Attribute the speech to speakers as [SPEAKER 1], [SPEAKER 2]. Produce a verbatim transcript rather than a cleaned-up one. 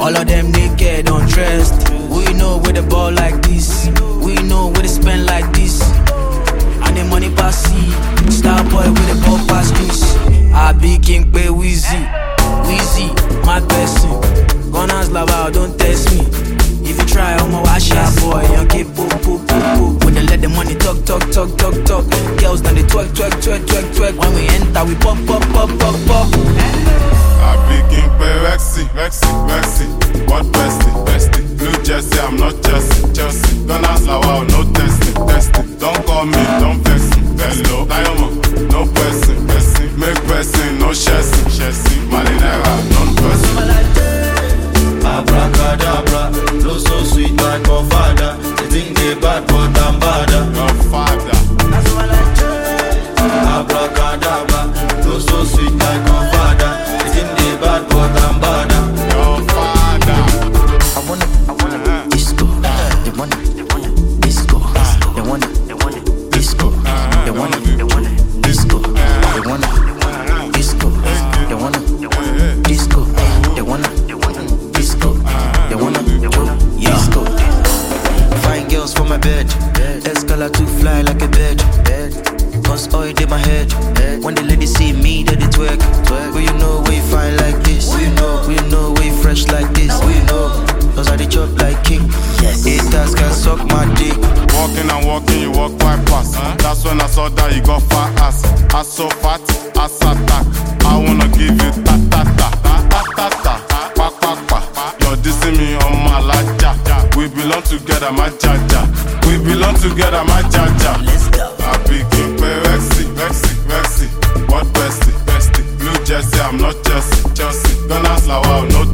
[SPEAKER 1] All of them naked, undressed. We know where the ball like this. We know where they spend like this. And the money pass see. Star boy with the ball pass this. I be king pay Weezy. Weezy, my person. Gunners love out, don't test me. If you try, I'm a wash out boy. Young kid, poop, poop, poop, poop. When they let the money talk, talk, talk, talk, talk. Girls now they twerk, twerk, twerk, twerk, twerk. When we enter, we pop, pop, pop, pop, pop.
[SPEAKER 2] I be king pay Rexy, Rexy, Rexy. What bestie, bestie? Blue Jersey, I'm not Chelsea, Chelsea. Gunners love out, no testing, testing. Don't call me, don't vex me. Hello, Diamond, no person, person. Make person, no chassis, chassis. Malinera, non-person.
[SPEAKER 3] Abracadabra, flow so sweet like my father. They think they bad but I'm badder.
[SPEAKER 2] Your father.
[SPEAKER 3] Abracadabra, flow so sweet like my father. They think they bad but I'm badder.
[SPEAKER 2] Your father.
[SPEAKER 1] I wanna, I wanna disco. They wanna, they wanna disco. They wanna, they wanna disco. They wanna, they wanna disco. They wanna, they wanna disco. They wanna, they wanna disco. They wanna, they wanna disco. They wanna, they wanna disco. Fine girls for my bed. Escala to fly like a bird. Cause oil in my head. When the ladies see me, they dey twerk. But you know we fine like this. We know, we know we fresh like this. We know, cause I dey chop like king. Haters can suck my dick.
[SPEAKER 2] Walking and walking, you walk quite fast. Huh? That's when I saw that you got fat ass. Ass so fat, ass attack. I wanna give you ta ta ta ta ta ta pa pa pa. You're dissing me on my laja. We belong together, my jaja. We belong together, my jaja.
[SPEAKER 1] Let's go.
[SPEAKER 2] I be king pay Rexy, Rexy, Rexy. What bestie, bestie? Blue Jersey, I'm not Chelsea, Chelsea. Gunners love out, no